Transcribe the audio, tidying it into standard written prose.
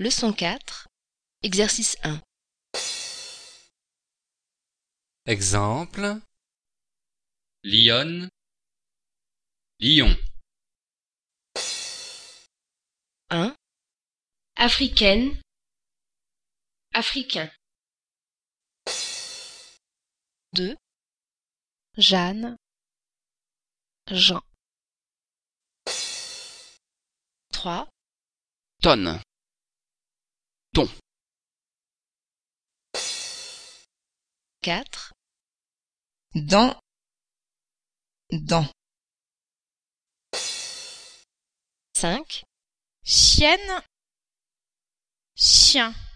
Leçon 4, exercice 1. Exemple, Lionne, lion. 1, Africaine, africain. 2, Jeanne, Jean. 3, tonne, ton, 4, dent, 5, Chienne, chien.